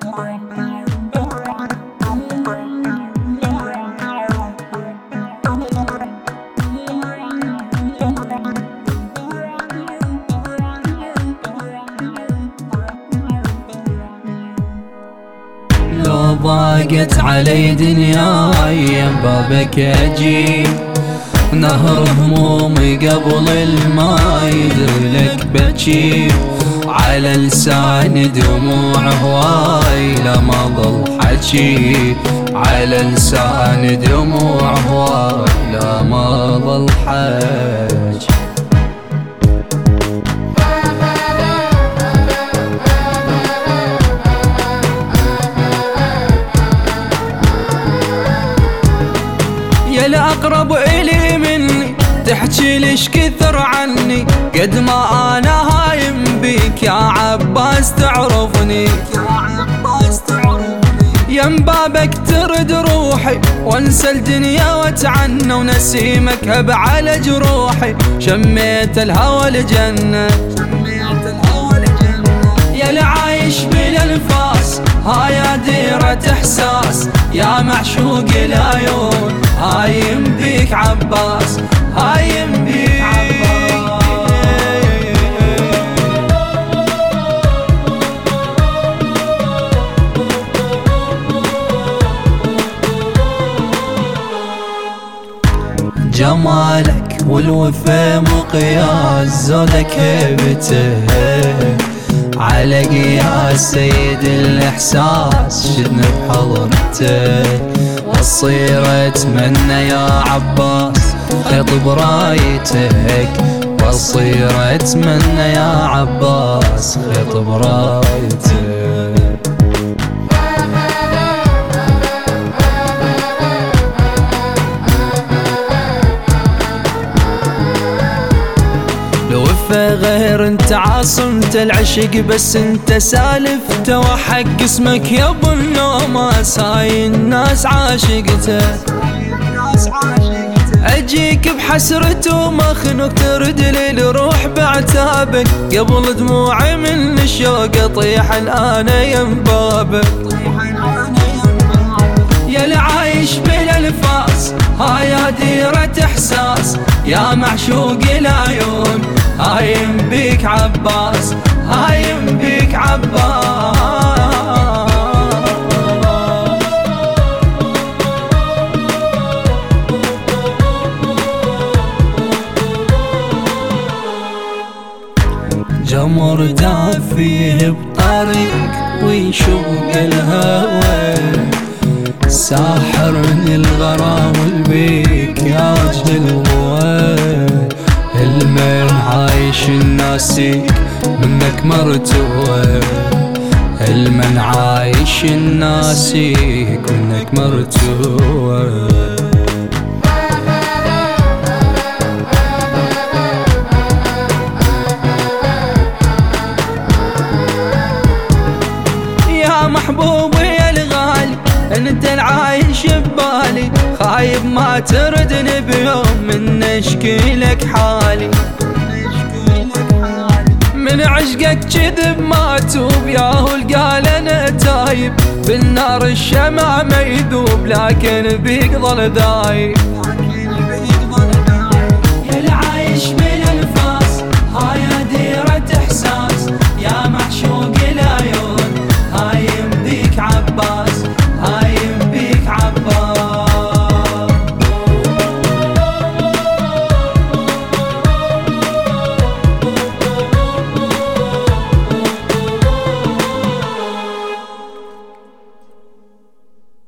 لو ضاقت علي دنياي بابك اجي، نهر همومي قبل الماء يدري لك بجي، على لساني دموع هواي لا ما ضل حجي، على لساني دموع هواي لا ما ضل حجي. الأقرب إلي مني تحكي ليش كثر عني، قد ما أنا هايم بيك يا عباس تعرفني، يم بابك ترد روحي وانسى الدنيا واتعنى، ونسيمك هب على جروحي شميت الهوى الجنة، يا العايش بالانفاس هايا ديرة احساس، يا معشوق العيون هايم بيك عباس، هايم بيك عباس. جمالك والوفا مقياس زودك هيبته، على قياس سيد الإحساس شدنا بحضرته، والصير اتمنى يا عباس خيط برايتك، والصير اتمنى يا عباس خيط برايتك. الوفا غير انت عاصمت العشق، بس انت سالفته وحق اسمك يا ابو النوماس، هاي الناس عاشقته، اجيك بحسرته مخنوق ترد لي الروح بعتابك، قبل دموعي من الشوق اطيح الان يم بابك، يا العايش بالانفاس هايا ديرة احساس، يا معشوق العيون هايم بيك عباس، هايم بيك عباس. جمر دافيه بطريق ويشوق الهوى، ساحرني الغرام والبيك يا جلوة، المن عايش الناسيك منك مرتوى، المن عايش الناسيك منك مرتوى. يا محبوبي الغالي انت العايش ببالي، خايب ما تردني بيوم من اشكي لك حالي، من عشقك كذب ما توب يا هو القال انا تايب، بالنار الشمع ما يذوب لكن بيك ظل دايب، يا العايش بالانفاس هايا ديرة احساس، يا معشوق العيون